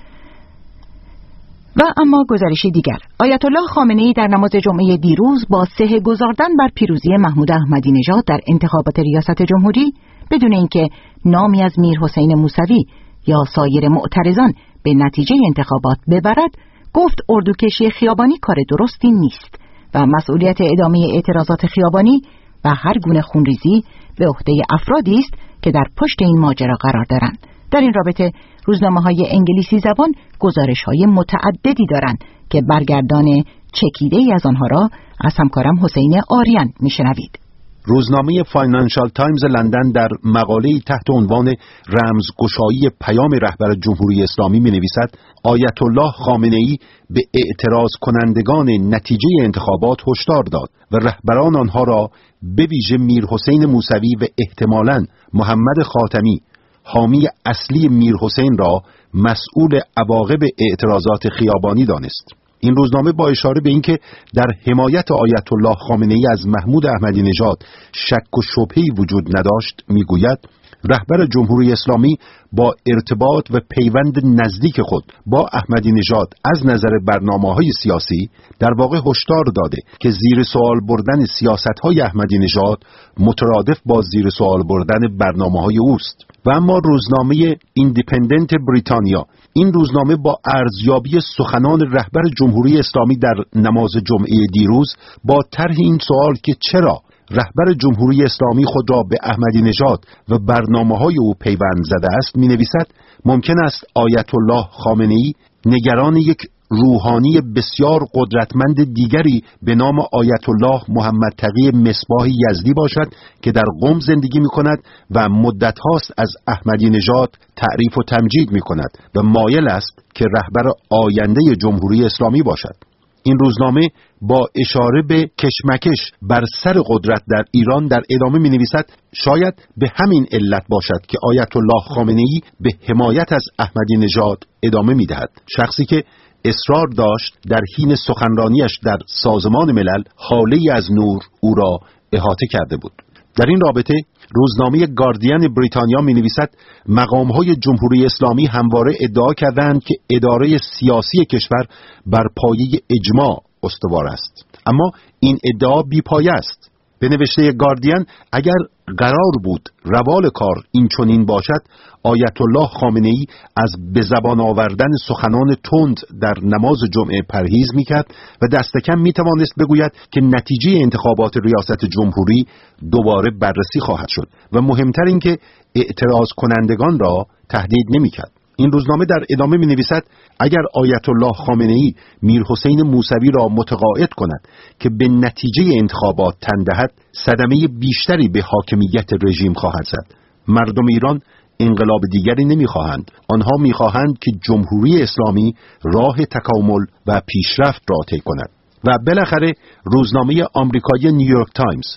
C: و اما گزارشی دیگر، آیت الله خامنه‌ای در نماز جمعه دیروز با صحه گذاردن بر پیروزی محمود احمدی نژاد در انتخابات ریاست جمهوری بدون اینکه نامی از میر حسین موسوی یا سایر معترضان به نتیجه انتخابات ببرد، گفت اردوکشی خیابانی کار درستی نیست و مسئولیت ادامه اعتراضات خیابانی و هر گونه خونریزی به عهده افرادی است که در پشت این ماجرا قرار دارند. در این رابطه روزنامه‌های انگلیسی زبان گزارش‌های متعددی دارند که برگردان چکیده‌ای از آنها را از همکارم حسین آریان میشنوید.
X: روزنامه فاینانشال تایمز لندن در مقاله‌ای تحت عنوان رمزگشایی پیام رهبر جمهوری اسلامی می‌نویسد آیت الله خامنه‌ای به اعتراض کنندگان نتیجه انتخابات هشدار داد و رهبران آنها را به ویژه میر حسین موسوی و احتمالاً محمد خاتمی حامی اصلی میر حسین را مسئول عواقب اعتراضات خیابانی دانست. این روزنامه با اشاره به اینکه در حمایت آیت الله خامنه‌ای از محمود احمدی نژاد شک و شبهه‌ای وجود نداشت میگوید رهبر جمهوری اسلامی با ارتباط و پیوند نزدیک خود با احمدی نژاد از نظر برنامه‌های سیاسی در واقع هشدار داده که زیر سوال بردن سیاست‌های احمدی نژاد مترادف با زیر سوال بردن برنامه‌های اوست. و اما روزنامه ایندیپندنت بریتانیا، این روزنامه با ارزیابی سخنان رهبر جمهوری اسلامی در نماز جمعه دیروز با طرح این سوال که چرا رهبر جمهوری اسلامی خود را به احمدی نژاد و برنامه‌های او پیوند زده است می‌نویسد ممکن است آیت الله خامنه‌ای نگران یک روحانی بسیار قدرتمند دیگری به نام آیت الله محمد تقی مصباح یزدی باشد که در قم زندگی می‌کند و مدت هاست از احمدی نژاد تعریف و تمجید می‌کند و مایل است که رهبر آینده جمهوری اسلامی باشد. این روزنامه با اشاره به کشمکش بر سر قدرت در ایران در ادامه می‌نویسد شاید به همین علت باشد که آیت الله خامنه‌ای به حمایت از احمدی نژاد ادامه می‌دهد، شخصی که اصرار داشت در حین سخنرانیش در سازمان ملل حاله‌ای از نور او را احاطه کرده بود. در این رابطه روزنامه گاردین بریتانیا می‌نویسد مقام‌های جمهوری اسلامی همواره ادعا کردند که اداره سیاسی کشور بر پایه اجماع استوار است، اما این ادعا بی‌پایه است. به نوشته گاردین اگر قرار بود روال کار این چنین باشد، آیت الله خامنه‌ای از به زبان آوردن سخنان تند در نماز جمعه پرهیز میکرد و دست کم میتوانست بگوید که نتیجه انتخابات ریاست جمهوری دوباره بررسی خواهد شد و مهمتر این که اعتراض کنندگان را تهدید نمیکرد. این روزنامه در ادامه می نویسد اگر آیت الله خامنه‌ای میر حسین موسوی را متقاعد کند که به نتیجه انتخابات تن دهد، صدمه بیشتری به حاکمیت رژیم خواهد زد. مردم ایران انقلاب دیگری نمیخواهند، آنها میخواهند که جمهوری اسلامی راه تکامل و پیشرفت را طی کند. و بالاخره روزنامه آمریکایی نیویورک تایمز،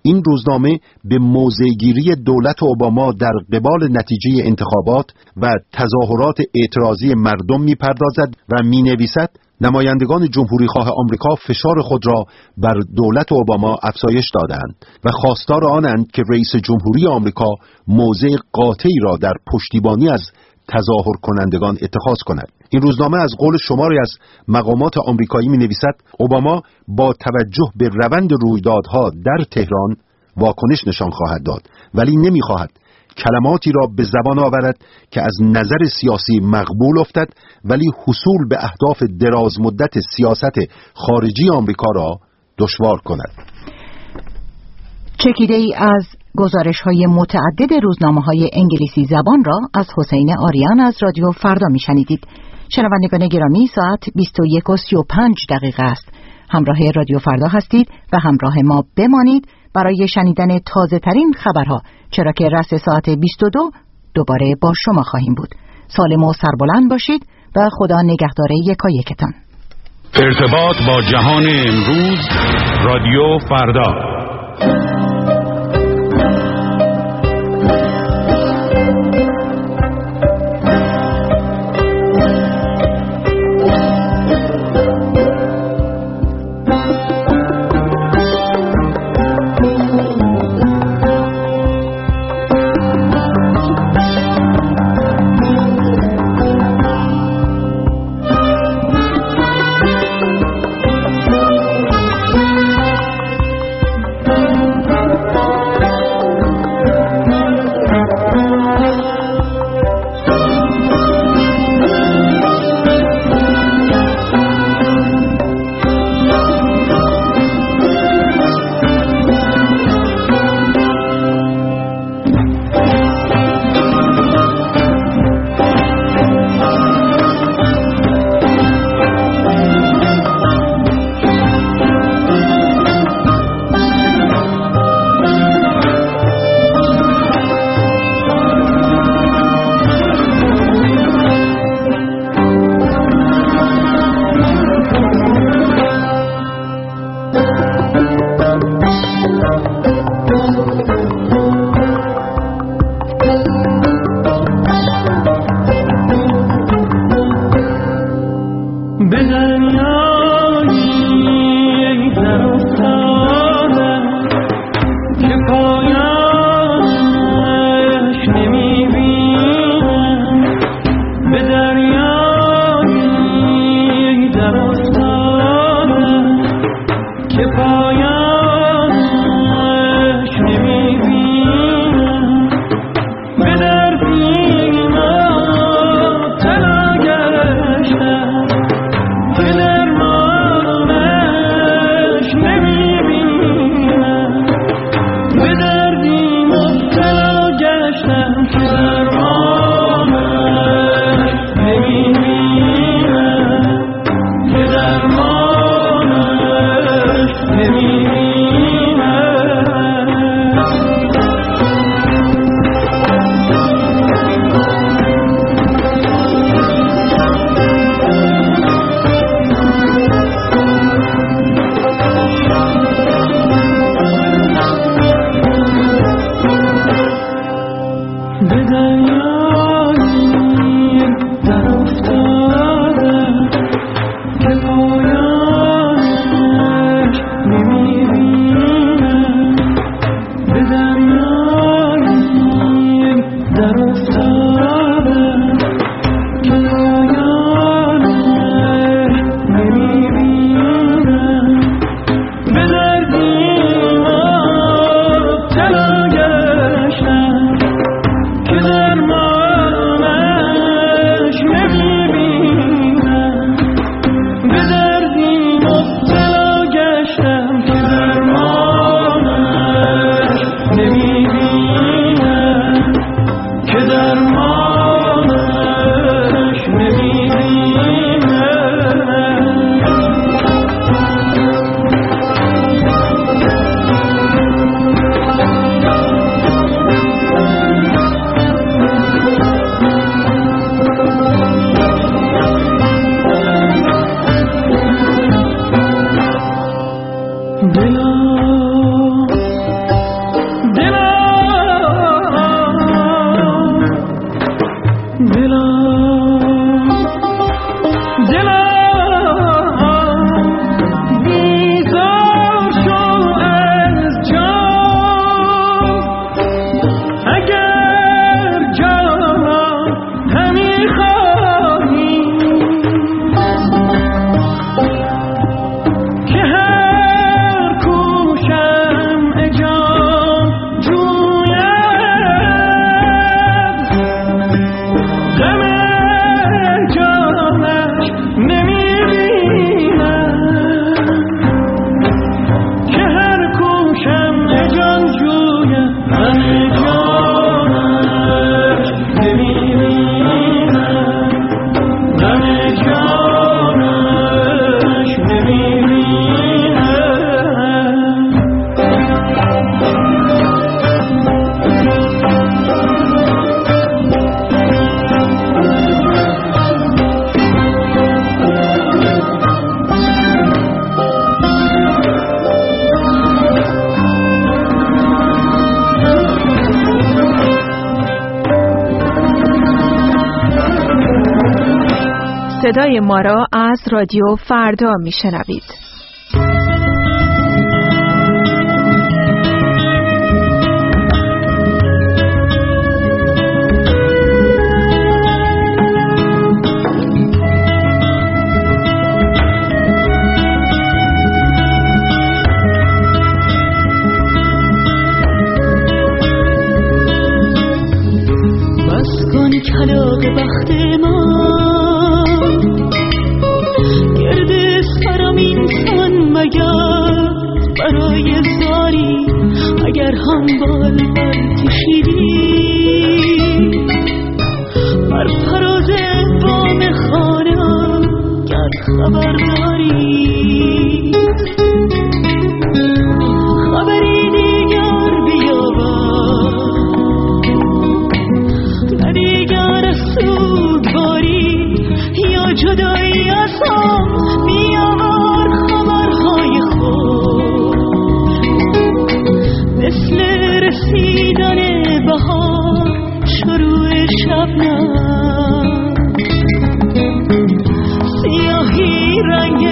X: این روزنامه به موضع‌گیری دولت اوباما در قبال نتیجه انتخابات و تظاهرات اعتراضی مردم می‌پردازد و می‌نویسد نمایندگان جمهوریخواه آمریکا فشار خود را بر دولت اوباما افزایش دادند و خواستار آنند که رئیس جمهوری آمریکا موضع قاطعی را در پشتیبانی از تظاهر کنندگان اتخاذ کند. این روزنامه از قول شماری از مقامات آمریکایی می‌نویسد اوباما با توجه به روند رویدادها در تهران واکنش نشان خواهد داد، ولی نمی‌خواهد کلماتی را به زبان آورد که از نظر سیاسی مقبول افتد ولی حصول به اهداف دراز مدت سیاست خارجی آمریکا را دشوار کند.
C: چکیده ای از گزارش‌های متعدد روزنامه‌های انگلیسی زبان را از حسین آریان از رادیو فردا می‌شنیدید. شنوندگان گرامی، ساعت 21:35 است. همراه رادیو فردا هستید و همراه ما بمانید برای شنیدن تازه‌ترین خبرها، چرا که رأس ساعت 22 دوباره با شما خواهیم بود. سالم و سربلند باشید و خدا نگهدار یکایکتان.
F: ارتباط با جهان امروز، رادیو فردا.
D: صدای ما را از رادیو فردا میشنوید.
H: کلاغ بخت من گرد سرم اینسان مگر برای زاری اگر هم بال برکشیدی بر فراز بام خانه گر خبر داری خبری دیگر بیاور دیگر سوگواری یا جدایی از هم بیاور خبرهای خود مثل رسیدن بهار شروع شبنم سیاهی رنگ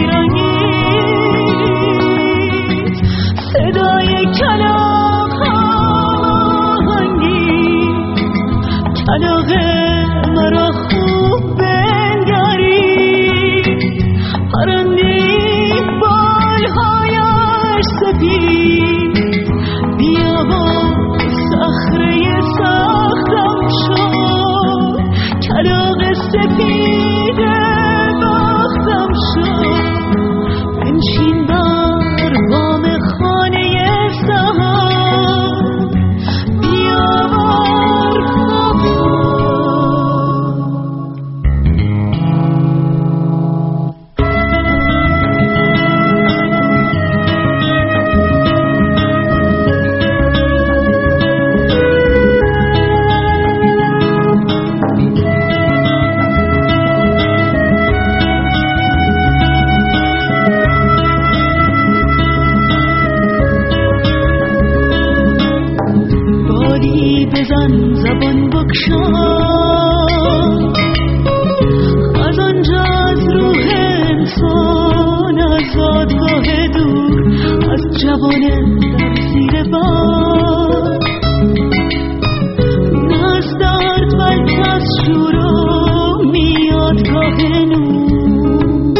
H: بیرنگیت صدای کلاغ آهنگی کلاغ مرا خوب بنگری پرندی بالهایش سپید بیا با صخره سختم شد کلاغ سپید بختم شد بنشین بر بام خانه سهر بیا بر بزن زبان بکشان از آنجا از روح انسان از زادگاه دور از جوان در زیر بار نه از درد بلکه از شور و میادگاه نور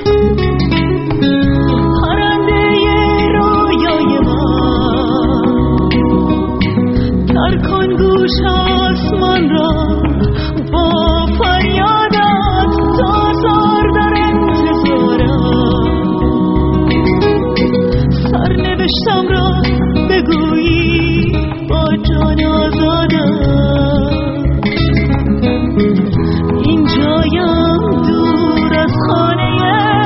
H: پرنده رویای من در کن گوش آسمان را با فریادت تا زار در انتظارم سرنوشتم را بگویی با جان آزادم این جایم دور از خانه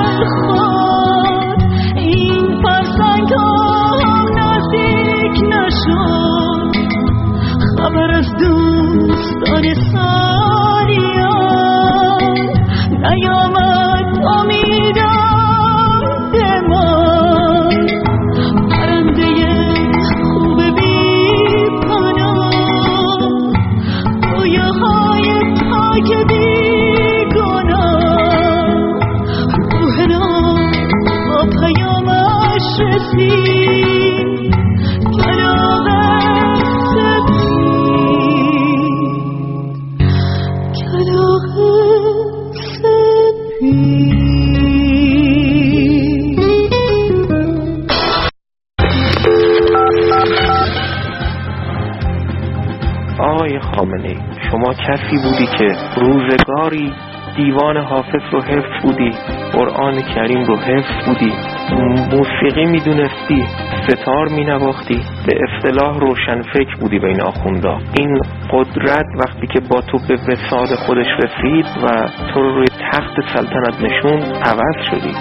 H: خود این فرسنگ هم نزدیک نشد خبر از دوستان سالیان نیامد امیدم به من پرنده خوب بی پناه رویاهای پاک بی گناه روح نام با پیامش رسید کلاغ
J: آقای خامنه‌ای، شما کسی بودی که روزگاری دیوان حافظ رو حفظ بودی، قرآن کریم رو حفظ بودی، موسیقی میدونستی، ستار مینواختی، به اصطلاح روشنفکر بودی بین آخوندا. این قدرت وقتی که با تو به وساد خودش رسید و تو رو روی تخت سلطنت نشوند عوض شدی.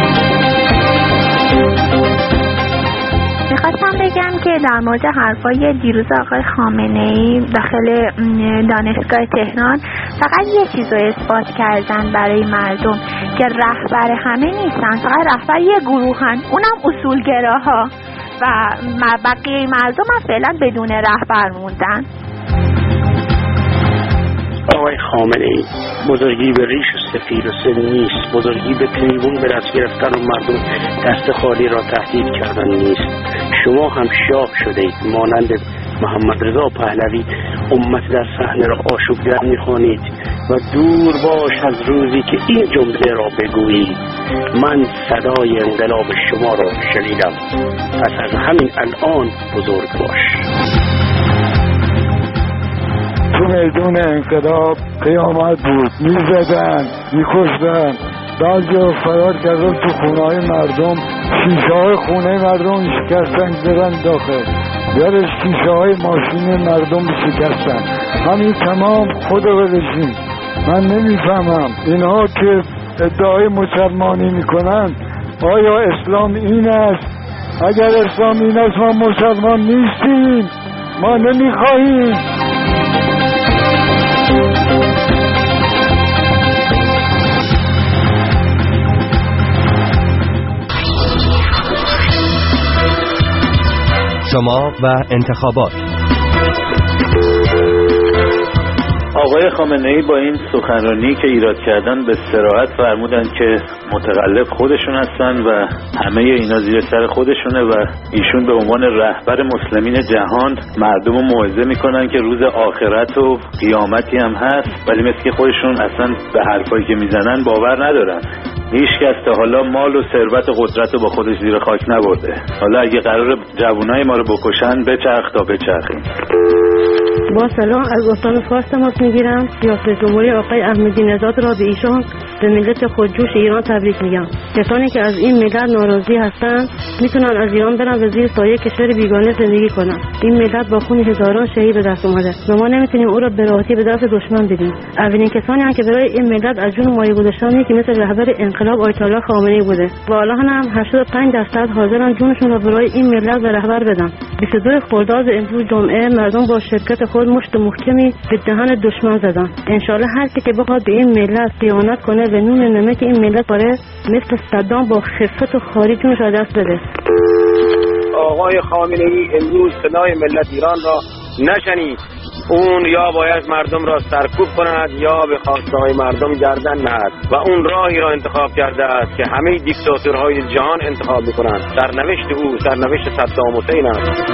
K: میخواستم بگم که در مورد حرفای دیروز آقای خامنه‌ای داخل دانشگاه تهران فقط یه چیز رو اثبات کردن برای مردم که رهبر همه نیستن، فقط رهبر یه گروهن، اونم اصولگراها و بقیه مردم هم فعلا بدون رهبر موندن.
I: آقای خامنه‌ای، بزرگی به ریش و سفید و سن نیست، بزرگی به تریبون به دست گرفتن و مردم دست خالی را تهدید کردن نیست. شما هم شاه شده اید، مانند محمد رضا پهلوی امت در صحنه را آشوبگر می‌خوانید و دور باش از روزی که این جمله را بگویید من صدای انقلاب شما را شنیدم، پس از همین الان بزرگ باش.
L: تو میدون انقلاب قیامت بود، میزدن میکشتن، بعضی فرار کردن تو خونه های مردم، شیشه های خونه مردم شکستن زدن داخل، یارش شیشه های ماشین مردم شکستن. همین تمام خدا بدشین. من نمیفهمم اینها که ادعای مسلمانی میکنن آیا اسلام این است؟ اگر اسلام این است ما مسلمان نیستیم، ما نمیخواهیم.
M: شما و انتخابات.
U: آقای خامنه‌ای با این سخنرانی که ایراد کردن به صراحت فرمودن که متقلب خودشون هستن و همه اینا زیر سر خودشونه و ایشون به عنوان رهبر مسلمین جهان مردم رو موعظه میکنن که روز آخرت و قیامتی هم هست، ولی مثل که خودشون اصلا به حرفایی که میزنن باور ندارن. هیچ کس تا حالا مال و ثروت و قدرت رو با خودش زیر خاک نبرده. حالا اگه قرار جوانای ما رو بکشن بچرخ تا بچرخیم.
N: با سلام از استان فارس تماس میگیرم. ریاست جمهوری آقای احمدی نژاد را به ایشان به ملت خودجوش ایران تبریک میگم. کسانی که از این ملت ناراضی هستند میتونن از ایران برن و زیر سایه کشور بیگانه زندگی کنن. این ملت با خون هزاران شهید به دست اومده و ما نمیتونیم او را به راحتی به دست دشمن بدیم. اولین کسانی که برای این ملت از جون مایه گذاشتن که مثل رهبر انقلاب آیت الله خامنه‌ای بوده و حالا هم 85% حاضرن جونشون را برای این ملت به رهبر بدن. 22 خرداد امروز جمعه مردم با شرکت خود مشت محکمی به دهن دشمن زدن. انشالله هر کی که بخواد به این ملت خیانت کنه و نون نمک این ملت باره مثل صدام با خفت و خاری جونش را دست بده.
Y: آقای خامنه‌ای امروز صدای ملت ایران را نشنید. اون یا باید مردم را سرکوب کند یا به خواسته‌های مردم گردن نهد و اون راهی را انتخاب کرده است که همه دیکتاتورهای جهان انتخاب می‌کنند. سرنوشت او سرنوشت صدام حسین است.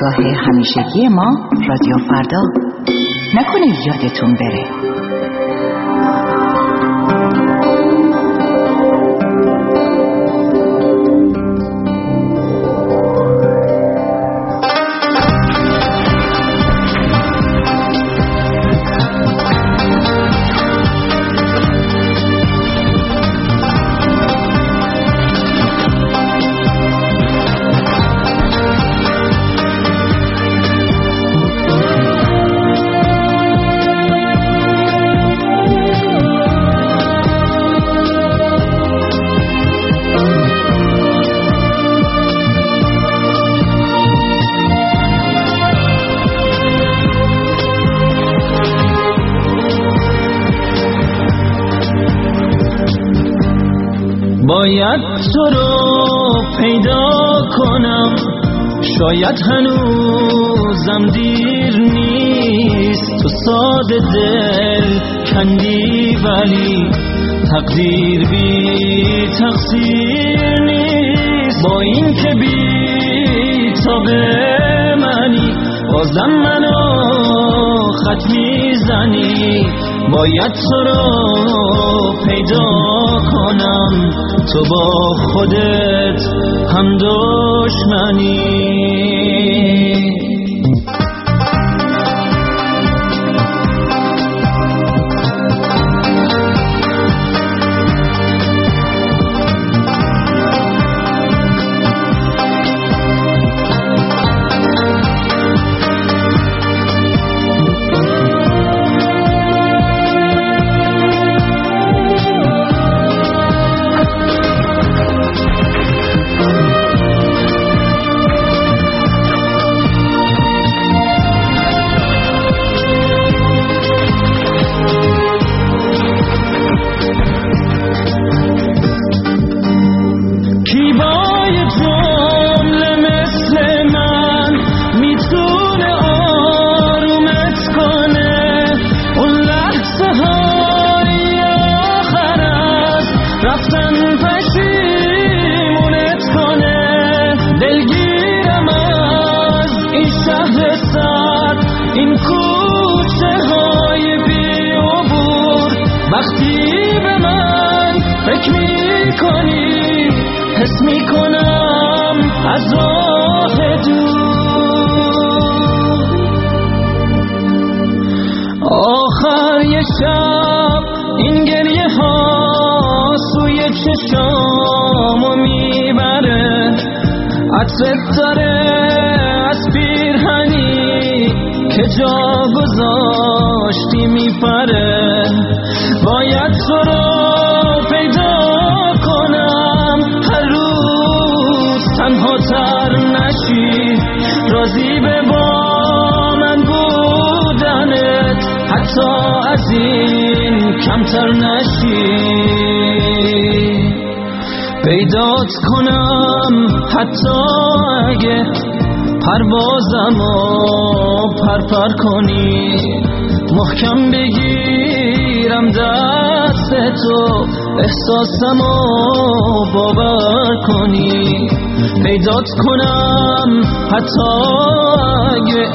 C: پایگاه همیشگی ما رادیو فردا. نکنه یادتون بره.
H: باید تو رو پیدا کنم، شاید هنوزم دیر نیست. تو ساده دل کندی ولی تقدیر بی تقصیر نیست. با این که بی تابه منی بازم منو خط میزنی. باید تو رو پیدا کنم، تو با خودت هم دشمنی. حس میکنم از راه دور آخر یه شب این گریه ها سوی چشامو میبره. عطرت داره از پیرهنی که جا گذاشتی میپره. باید تو رو پیدا کنم، هر روز تنها تر نشی. راضی به با من بودنت، حتی از این کمتر نشی. پیدات کنم حتی اگه پروازمو پرپر کنی. محکم بگیرم دست تو، احساسمو باور کنی. پیدات کنم حتی اگه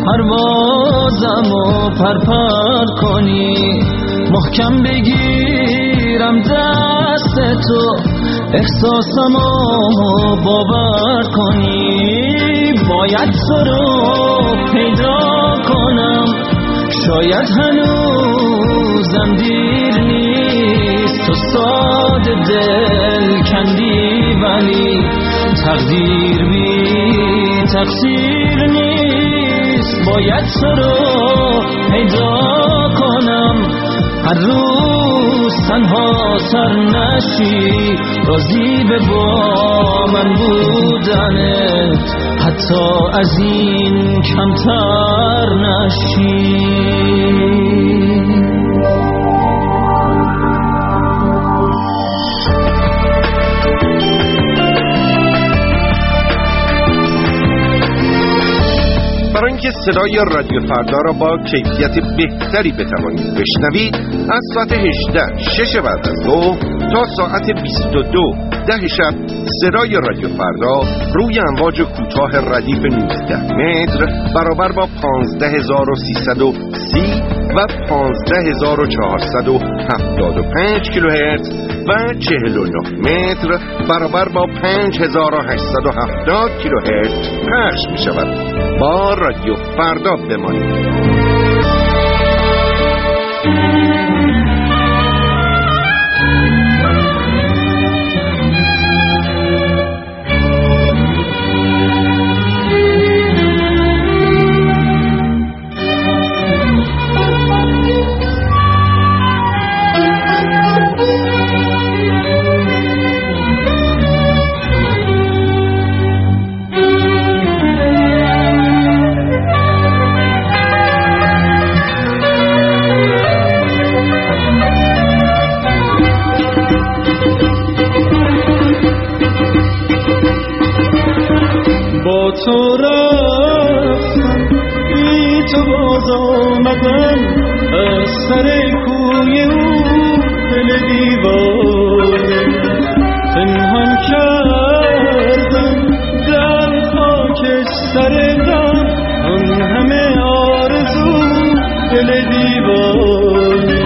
H: پروازمو پرپر کنی. محکم بگیرم دست تو، احساسمو باور کنی. باید تو رو پیدا کنم، شاید هنوزم دیر نیست. تو ساده دل کندی ولی تقدیر بی تقصیر نیست. باید تو رو پیدا کنم، هر روز تنها سر نشی. راضی به با من بودنت، حتی از این کمتر نشی.
F: برای اینکه صدای رادیو فردا را با کیفیت بهتری بتوانید بشنوید، از ساعت 18 6 بعد از ظهر تا ساعت 22 10 شب صدای رادیو فردا روی امواج کوتاه ردیف 19 متر برابر با 15330 و 15475 کیلوهرتز و 49 متر برابر با 5870 کیلوهرتز پخش می شود. با رادیو فردا بمانید.
H: تو رفتم بی تو باز آمدم از سر کوی او دل دیوانه پنهان کردم در خاک سر غم آن همه آرزو دل دیوانه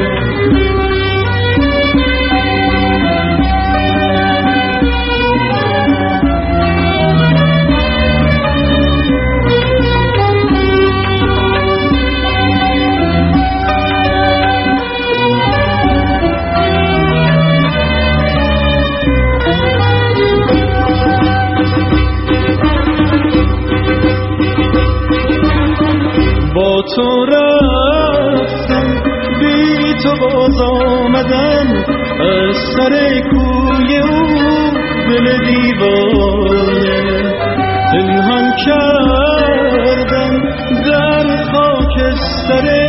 H: تو رفتم بی تو باز آمدم از سر کوی او دل دیوانه پنهان کردم در خاک سر